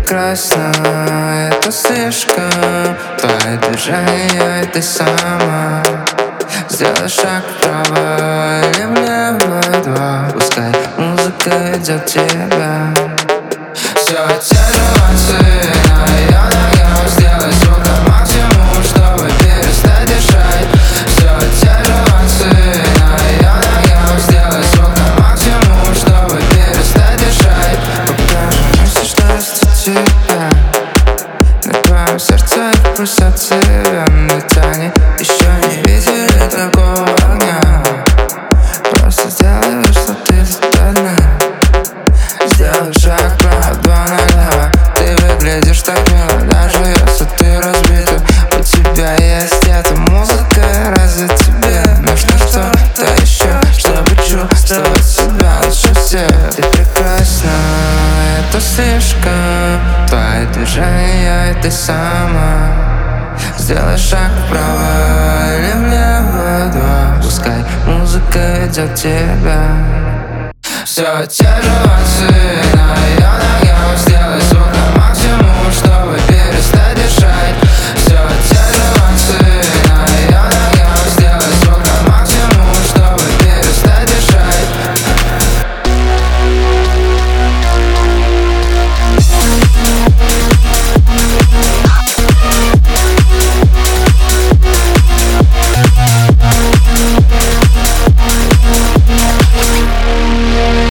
прекрасна, это слишком. Твои движения, ты сама. Сделай шаг вправо или влево, два. Пускай музыка идет тебя. Все те же танцы на ее ногах. Сделай звук на максимум, чтобы перестать дышать. Все те же танцы на ее ногах. Сделай звук на максимум, чтобы перестать дышать. Покажи мне, что есть у тебя. На твоем сердце пульсации тани. Еще не видели такого огня. Просто сделай, что ты одна. Сделай шаг вправо, два налево. Ты выглядишь так мило, даже если ты разбита. У тебя есть эта музыка, разве тебе нужно что-то еще, чтобы чувствовать себя лучше всех? Ты прекрасна, это слишком. Твои движения, ты сама. Сделай шаг вправо или влево, два. Пускай музыка идет тебя. Все те же танцы на ее